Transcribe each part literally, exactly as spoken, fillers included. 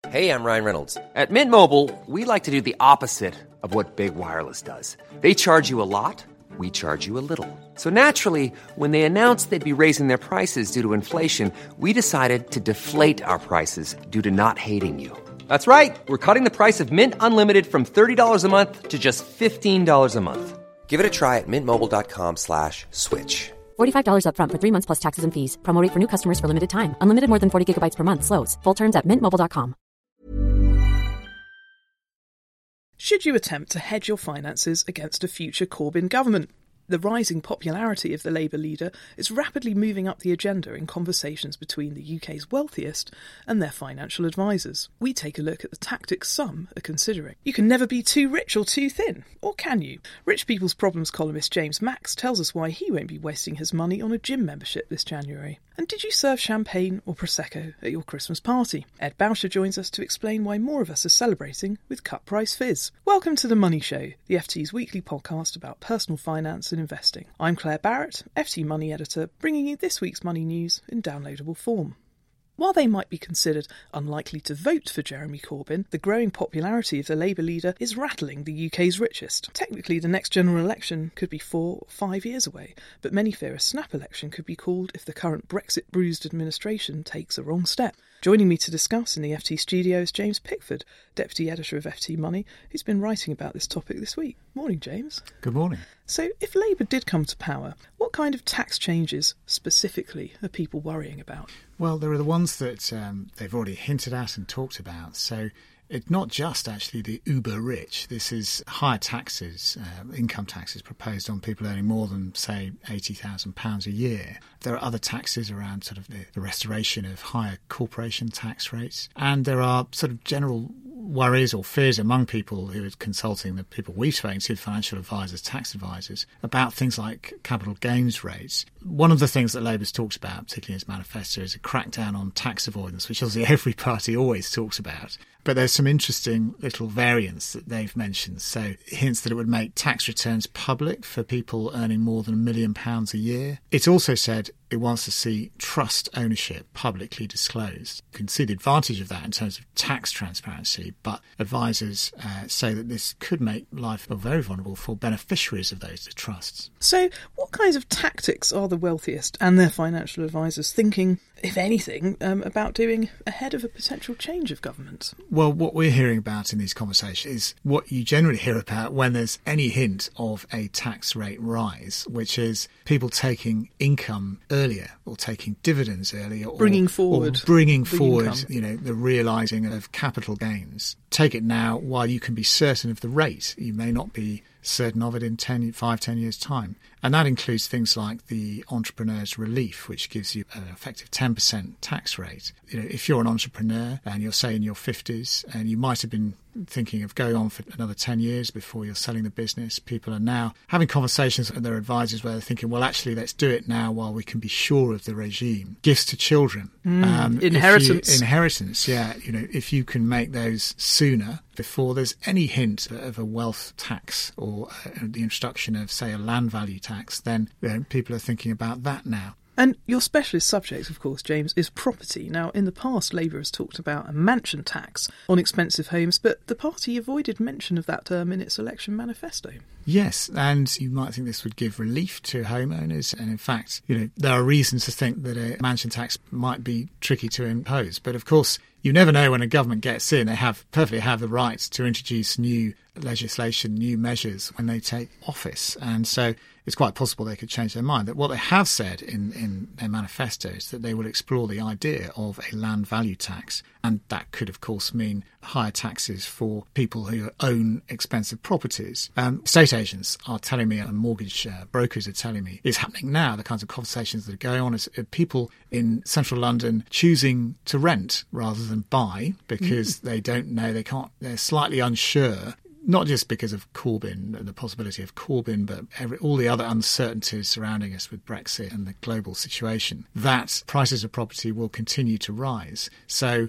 Hey, I'm Ryan Reynolds. At Mint Mobile, we like to do the opposite of what Big Wireless does. They charge you a lot, we charge you a little. So naturally, when they announced they'd be raising their prices due to inflation, we decided to deflate our prices due to not hating you. That's right. We're cutting the price of Mint Unlimited from thirty dollars a month to just fifteen dollars a month. Give it a try at mintmobile.com slash switch. forty-five dollars up front for three months plus taxes and fees. Promo rate for new customers for limited time. Unlimited more than forty gigabytes per month. Slows full terms at mint mobile dot com. Should you attempt to hedge your finances against a future Corbyn government? The rising popularity of the Labour leader is rapidly moving up the agenda in conversations between the U K's wealthiest and their financial advisors. We take a look at the tactics some are considering. You can never be too rich or too thin, or can you? Rich People's Problems columnist James Max tells us why he won't be wasting his money on a gym membership this January. And did you serve champagne or Prosecco at your Christmas party? Ed Boucher joins us to explain why more of us are celebrating with cut price fizz. Welcome to The Money Show, the F T's weekly podcast about personal finance and investing. I'm Claire Barrett, F T Money Editor, bringing you this week's money news in downloadable form. While they might be considered unlikely to vote for Jeremy Corbyn, the growing popularity of the Labour leader is rattling the U K's richest. Technically, the next general election could be four or five years away, but many fear a snap election could be called if the current Brexit-bruised administration takes a wrong step. Joining me to discuss in the F T studio is James Pickford, Deputy Editor of F T Money, who's been writing about this topic this week. Morning, James. Good morning. So, if Labour did come to power, what kind of tax changes specifically are people worrying about? Well, there are the ones that um, they've already hinted at and talked about. So it's not just actually the uber rich. This is higher taxes, uh, income taxes proposed on people earning more than, say, eighty thousand pounds a year. There are other taxes around sort of the, the restoration of higher corporation tax rates. And there are sort of general worries or fears among people who are consulting, the people we've spoken to, financial advisors, tax advisors, about things like capital gains rates. One of the things that Labour's talked about, particularly in its manifesto, is a crackdown on tax avoidance, which obviously every party always talks about. But there's some interesting little variants that they've mentioned. So hints that it would make tax returns public for people earning more than a million pounds a year. It's also said it wants to see trust ownership publicly disclosed. You can see the advantage of that in terms of tax transparency, but advisors uh, say that this could make life very vulnerable for beneficiaries of those trusts. So what kinds of tactics are the wealthiest and their financial advisors thinking, if anything, um, about doing ahead of a potential change of government? Well, what we're hearing about in these conversations is what you generally hear about when there's any hint of a tax rate rise, which is people taking income earlier or taking dividends earlier, or bringing forward, or bringing the forward, income. you know, the realising of capital gains. Take it now while you can be certain of the rate. You may not be certain of it in ten, five, ten years' time. And that includes things like the entrepreneur's relief, which gives you an effective ten percent tax rate. You know, if you're an entrepreneur and you're, say, in your fifties and you might have been thinking of going on for another ten years before you're selling the business, people are now having conversations with their advisors where they're thinking, well, actually, let's do it now while we can be sure of the regime. Gifts to children. Mm, um, inheritance. You, inheritance, yeah. You know, if you can make those sooner, before there's any hint of a wealth tax or uh, the introduction of, say, a land value tax, then you know, people are thinking about that now. And your specialist subject, of course, James, is property. Now, in the past, Labour has talked about a mansion tax on expensive homes, but the party avoided mention of that term in its election manifesto. Yes, and you might think this would give relief to homeowners. And in fact, you know, there are reasons to think that a mansion tax might be tricky to impose. But of course, you never know when a government gets in. They have perfectly have the right to introduce new legislation, new measures when they take office. And so it's quite possible they could change their mind. That what they have said in, in their manifesto is that they will explore the idea of a land value tax. And that could, of course, mean higher taxes for people who own expensive properties. Um, estate agents are telling me, and mortgage uh, brokers are telling me, it's happening now. The kinds of conversations that are going on is uh, people in central London choosing to rent rather than buy because mm. they don't know, they can't, they're slightly unsure. Not just because of Corbyn, the possibility of Corbyn, but every, all the other uncertainties surrounding us with Brexit and the global situation, that prices of property will continue to rise. So, well,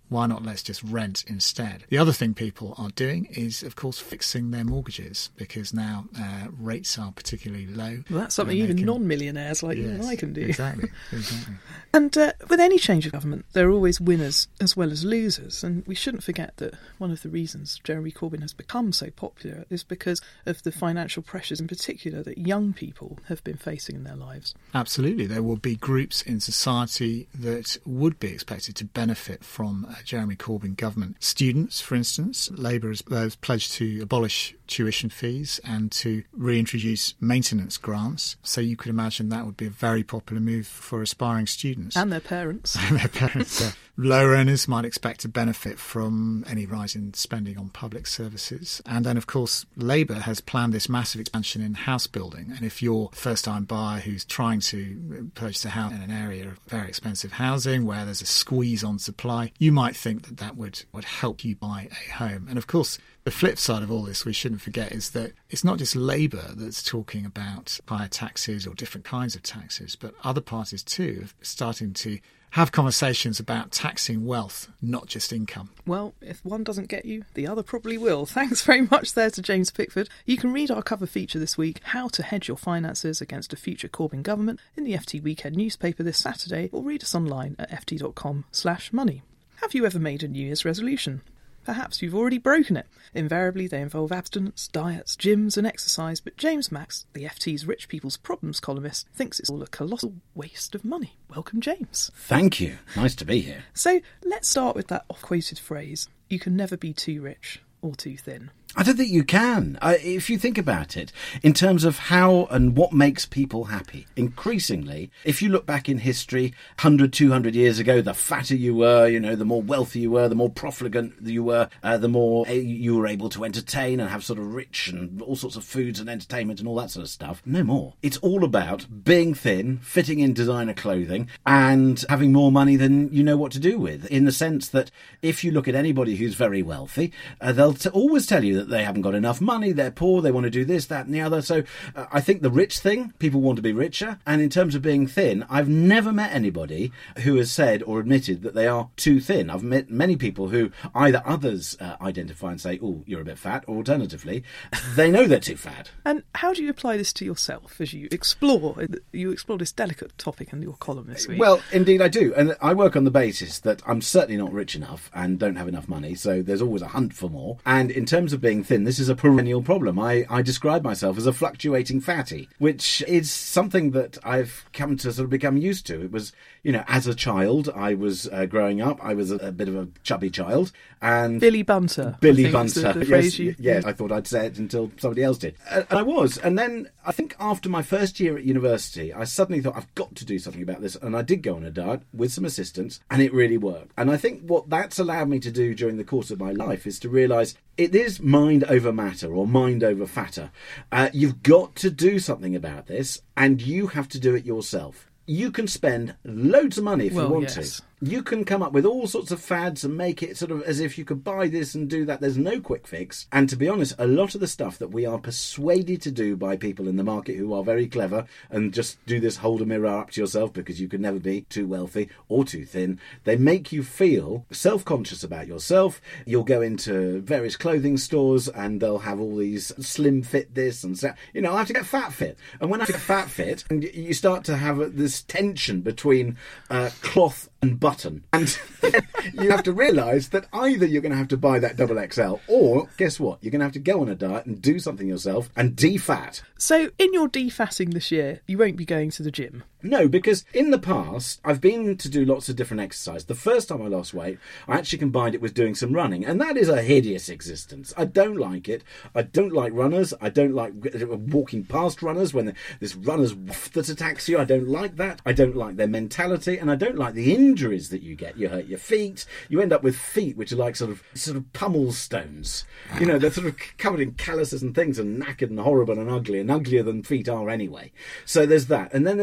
Why not let's just rent instead? The other thing people are doing is, of course, fixing their mortgages, because now uh, rates are particularly low. Well, that's something even can... non-millionaires like yes, you and I can do. Exactly, exactly. And uh, with any change of government, there are always winners as well as losers. And we shouldn't forget that one of the reasons Jeremy Corbyn has become so popular is because of the financial pressures in particular that young people have been facing in their lives. Absolutely. There will be groups in society that would be expected to benefit from a Jeremy Corbyn government. Students, for instance. Labour has, has pledged to abolish tuition fees and to reintroduce maintenance grants. So you could imagine that would be a very popular move for aspiring students. And their parents. And their parents. uh, lower earners might expect to benefit from any rise in spending on public services. And then, of course, Labour has planned this massive expansion in house building. And if you're a first-time buyer who's trying to purchase a house in an area of very expensive housing where there's a squeeze on supply, you might think that that would, would help you buy a home. And, of course, the flip side of all this, we shouldn't forget, is that it's not just Labour that's talking about higher taxes or different kinds of taxes, but other parties too are starting to have conversations about taxing wealth, not just income. Well, if one doesn't get you, the other probably will. Thanks very much there to James Pickford. You can read our cover feature this week, How to Hedge Your Finances Against a Future Corbyn Government, in the F T Weekend newspaper this Saturday, or read us online at ft.com slash money. Have you ever made a New Year's resolution? Perhaps you've already broken it. Invariably, they involve abstinence, diets, gyms and exercise, but James Max, the F T's Rich People's Problems columnist, thinks it's all a colossal waste of money. Welcome, James. Thank you. Nice to be here. So let's start with that oft-quoted phrase, you can never be too rich or too thin. I don't think you can. Uh, if you think about it, in terms of how and what makes people happy, increasingly, if you look back in history, one hundred, two hundred years ago, the fatter you were, you know, the more wealthy you were, the more profligate you were, uh, the more you were able to entertain and have sort of rich and all sorts of foods and entertainment and all that sort of stuff. No more. It's all about being thin, fitting in designer clothing and having more money than you know what to do with, in the sense that if you look at anybody who's very wealthy, uh, they'll t- always tell you that they haven't got enough money, they're poor, they want to do this, that and the other. So uh, I think the rich thing, people want to be richer. And in terms of being thin, I've never met anybody who has said or admitted that they are too thin. I've met many people who either others uh, identify and say, oh, you're a bit fat, or alternatively, they know they're too fat. And how do you apply this to yourself as you explore, you explore this delicate topic in your column this week? Well, indeed I do. And I work on the basis that I'm certainly not rich enough and don't have enough money, so there's always a hunt for more. And in terms of being thin, this is a perennial problem. I, I describe myself as a fluctuating fatty, which is something that I've come to sort of become used to. It was, you know, as a child, I was uh, growing up, I was a, a bit of a chubby child. And Billy Bunter. Billy Bunter. The, the yes, you, yes, I thought I'd say it until somebody else did. And I was. And then I think after my first year at university, I suddenly thought, I've got to do something about this. And I did go on a diet with some assistance, and it really worked. And I think what that's allowed me to do during the course of my life is to realise it is mind over matter, or mind over fatter. Uh, you've got to do something about this, and you have to do it yourself. You can spend loads of money if well, you want yes. to. You can come up with all sorts of fads and make it sort of as if you could buy this and do that. There's no quick fix. And to be honest, a lot of the stuff that we are persuaded to do by people in the market who are very clever and just do this hold a mirror up to yourself because you can never be too wealthy or too thin, they make you feel self-conscious about yourself. You'll go into various clothing stores and they'll have all these slim fit this and that. You know, I have to get fat fit. And when I get fat fit, and you start to have this tension between uh, cloth and button. And you have to realise that either you're going to have to buy that double X L, or guess what? You're going to have to go on a diet and do something yourself and defat. So in your defatting this year, you won't be going to the gym? No, because in the past, I've been to do lots of different exercise. The first time I lost weight, I actually combined it with doing some running. And that is a hideous existence. I don't like it. I don't like runners. I don't like walking past runners when this runner's waft that attacks you. I don't like that. I don't like their mentality. And I don't like the injuries that you get. You hurt your feet. You end up with feet which are like sort of sort of pummel stones. You know, they're sort of covered in calluses and things and knackered and horrible and ugly, and uglier than feet are anyway. So there's that. And then there's all the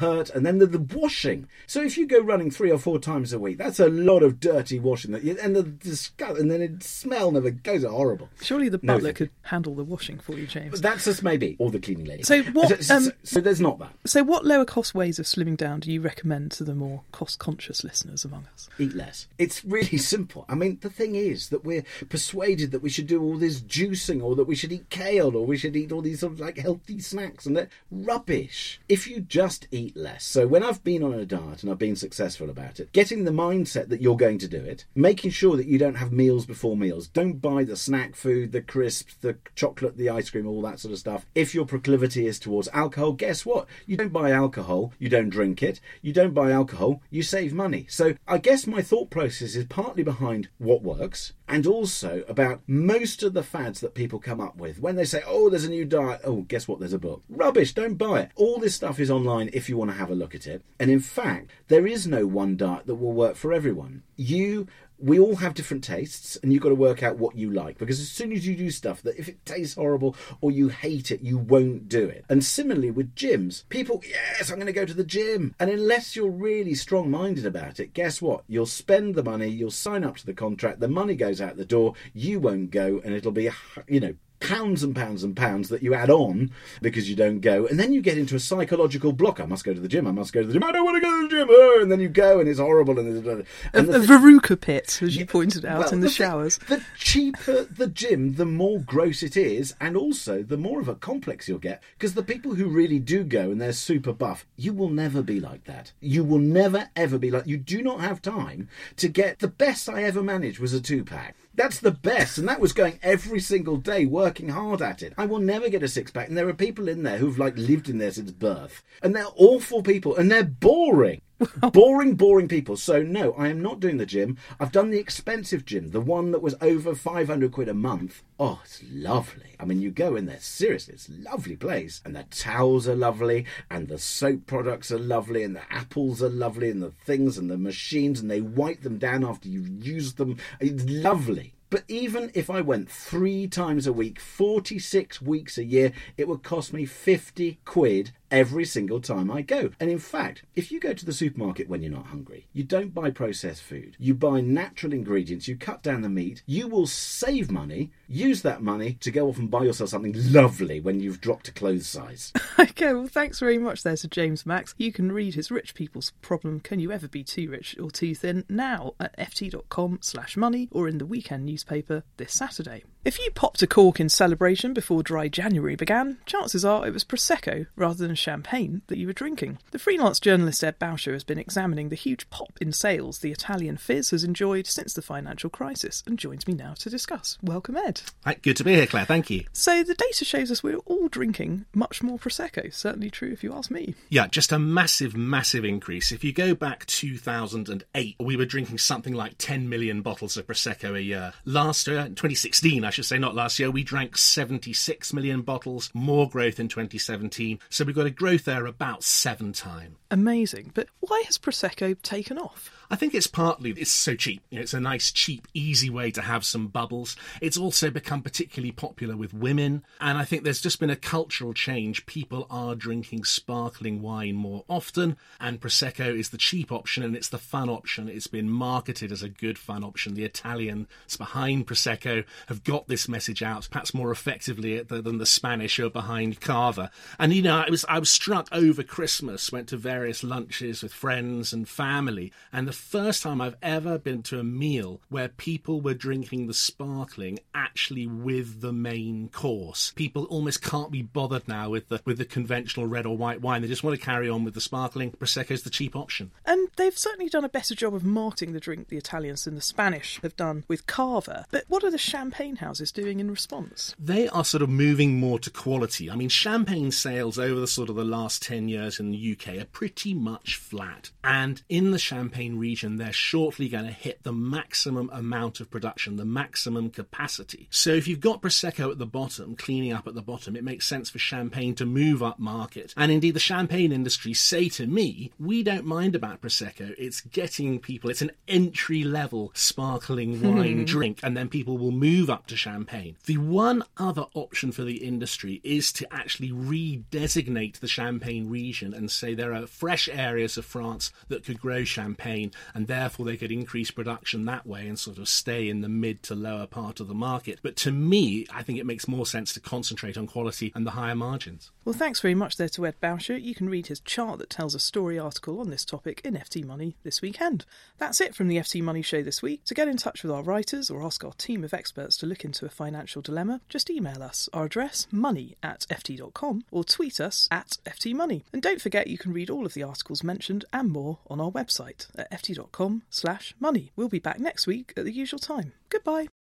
hurt, and then the, the washing. So if you go running three or four times a week, that's a lot of dirty washing, that you, and the disgust, and then it smell never goes. Horrible. Surely the No, butler thank could handle the washing for you, James. That's just maybe, or the cleaning lady. So what? So, Um, so, so there's not that. so what lower cost ways of slimming down do you recommend to the more cost conscious listeners among us? Eat less. It's really simple. I mean, the thing is that we're persuaded that we should do all this juicing, or that we should eat kale, or we should eat all these sort of like healthy snacks, and they're rubbish. If you just eat less. So when I've been on a diet and I've been successful about it, getting the mindset that you're going to do it, making sure that you don't have meals before meals, don't buy the snack food, the crisps, the chocolate, the ice cream, all that sort of stuff. If your proclivity is towards alcohol, guess what? You don't buy alcohol, you don't drink it. You don't buy alcohol, you save money. So I guess my thought process is partly behind what works, and also about most of the fads that people come up with. When they say, oh, there's a new diet, oh, guess what, there's a book. Rubbish, don't buy it. All this stuff is online if you want to have a look at it. And in fact, there is no one diet that will work for everyone. You... We all have different tastes, and you've got to work out what you like, because as soon as you do stuff that if it tastes horrible or you hate it, you won't do it. And similarly with gyms, people, yes, I'm going to go to the gym. And unless you're really strong-minded about it, guess what? You'll spend the money, you'll sign up to the contract, the money goes out the door, you won't go, and it'll be, you know, pounds and pounds and pounds that you add on because you don't go, and then you get into a psychological block. I must go to the gym, I must go to the gym, I don't want to go to the gym, oh, and then you go and it's horrible. And, and a, a th- Veruca pit, as you yeah, pointed out, well, in the, the showers. Thing, the cheaper the gym, the more gross it is, and also the more of a complex you'll get, because the people who really do go and they're super buff, you will never be like that. You will never ever be like, you do not have time to get, the best I ever managed was a two-pack. That's the best, and that was going every single day, working hard at it. I will never get a six-pack, and there are people in there who've, like, lived in there since birth. And they're awful people, and they're boring. boring, boring people. So, no, I am not doing the gym. I've done the expensive gym, the one that was over five hundred quid a month. Oh, it's lovely. I mean, you go in there, seriously, it's a lovely place. And the towels are lovely, and the soap products are lovely, and the apples are lovely, and the things, and the machines, and they wipe them down after you've used them. It's lovely. But even if I went three times a week, forty-six weeks a year, it would cost me fifty quid every single time I go. And in fact, if you go to the supermarket when you're not hungry, you don't buy processed food, you buy natural ingredients, you cut down the meat, you will save money, use that money to go off and buy yourself something lovely when you've dropped a clothes size. Okay, well, thanks very much there to James Max. You can read his Rich People's Problem, Can You Ever Be Too Rich or Too Thin? Now at ft.com slash money or in the weekend newspaper this Saturday. If you popped a cork in celebration before dry January began, chances are it was Prosecco rather than champagne that you were drinking. The freelance journalist Ed Boucher has been examining the huge pop in sales the Italian fizz has enjoyed since the financial crisis and joins me now to discuss. Welcome, Ed. Hi, good to be here, Claire. Thank you. So the data shows us we're all drinking much more Prosecco. Certainly true if you ask me. Yeah, just a massive, massive increase. If you go back two thousand eight, we were drinking something like ten million bottles of Prosecco a year. Last year, twenty sixteen, I should say, not last year, we drank seventy-six million bottles, more growth in twenty seventeen. So we've got a growth there about seven times. Amazing. But why has Prosecco taken off? I think it's partly it's so cheap. You know, it's a nice, cheap, easy way to have some bubbles. It's also become particularly popular with women. And I think there's just been a cultural change. People are drinking sparkling wine more often. And Prosecco is the cheap option and it's the fun option. It's been marketed as a good fun option. The Italians behind Prosecco have got this message out, perhaps more effectively than the Spanish who are behind Cava. And, you know, I was, I was struck over Christmas, went to various lunches with friends and family. And the first time I've ever been to a meal where people were drinking the sparkling actually with the main course. People almost can't be bothered now with the with the conventional red or white wine. They just want to carry on with the sparkling. Prosecco's the cheap option. And they've certainly done a better job of marketing the drink, the Italians, than the Spanish have done with Cava. But what are the champagne houses doing in response? They are sort of moving more to quality. I mean, champagne sales over the sort of the last ten years in the U K are pretty much flat. And in the champagne region, they're shortly going to hit the maximum amount of production, the maximum capacity. So if you've got Prosecco at the bottom, cleaning up at the bottom, it makes sense for champagne to move up market. And indeed, the champagne industry say to me, we don't mind about Prosecco. It's getting people, it's an entry-level sparkling wine drink, and then people will move up to champagne. The one other option for the industry is to actually redesignate the Champagne region and say there are fresh areas of France that could grow champagne, and therefore they could increase production that way and sort of stay in the mid to lower part of the market. But to me, I think it makes more sense to concentrate on quality and the higher margins. Well, thanks very much there to Ed Boucher. You can read his chart that tells a story article on this topic in F T Money this weekend. That's it from the F T Money Show this week. To get in touch with our writers or ask our team of experts to look into a financial dilemma, just email us. Our address, money at f t dot com, or tweet us at F T Money. And don't forget you can read all of the articles mentioned and more on our website at f t dot com slash money. We'll be back next week at the usual time. Goodbye.